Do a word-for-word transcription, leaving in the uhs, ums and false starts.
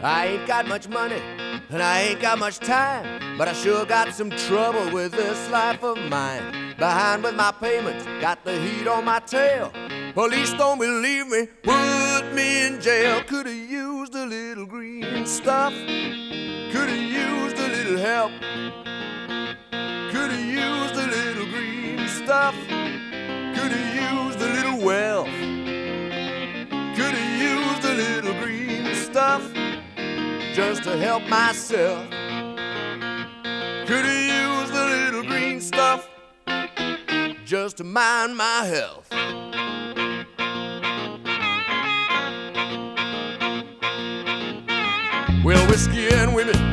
I ain't got much money and I ain't got much time, but I sure got some trouble with this life of mine. Behind with my payments, got the heat on my tail. Police don't believe me, put me in jail. Could've used a little green stuff, could've used a little help, could've used a little green stuff, could've used a little wealth, could've used a little green stuff just to help myself. Could've used a little green stuff just to mind my health. Well, whiskey and women